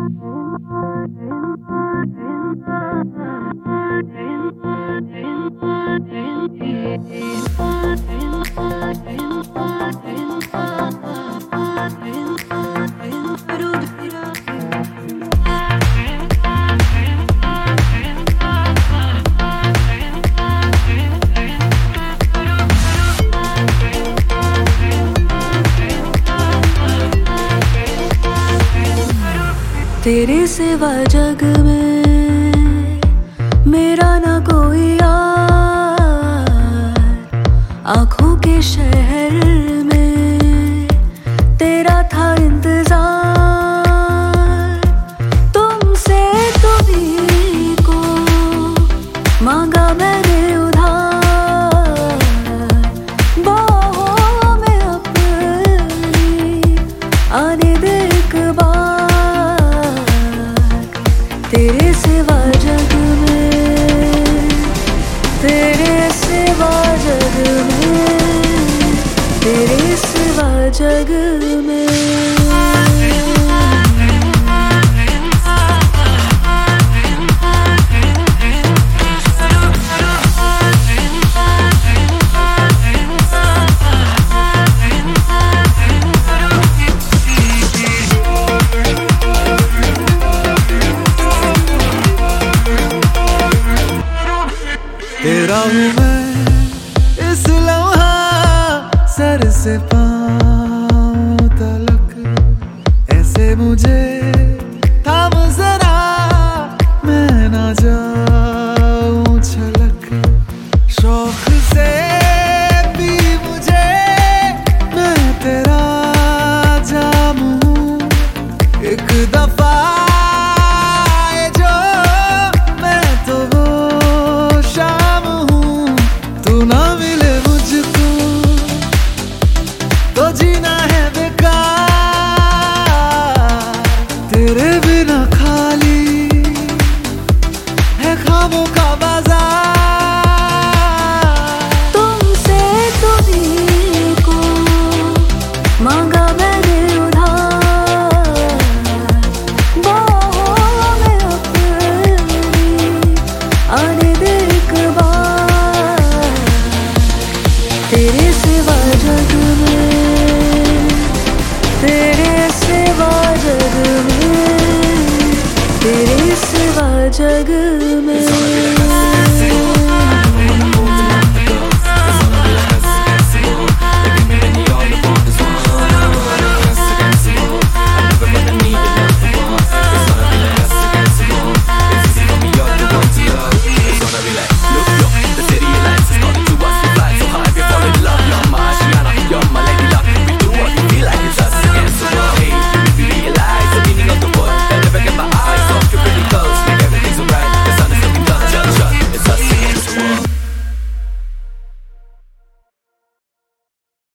तेरे सिवा जग में मेरा ना कोई यार, आँखों के शहर में तेरा था इंतजार। तुमसे तुम्हीं को मांगा मैंने उधार, बाहों में अपनी आने दे एक बार। तेरे सिवा जग में, तेरे सिवा जग में, तेरे सिवा जग में। तेरा हूँ मैं इस लम्हा, सर से पाँव तलक। ऐसे मुझे थाम जरा, मैं ना जाऊं छलक। शौक से भी मुझे, मैं तेरा जाम हूँ। एक दफा ना मिले मुझको तो जीना है बेकार। तेरे बिना खाली है ख्वाबों का बाजार। तुमसे तुम्हीं को मांगा मैंने उधार, बाहों में अपनी आने दे एक बार। तेरे सिवा जग में, तेरे सिवा जग में, तेरे सिवा जग में।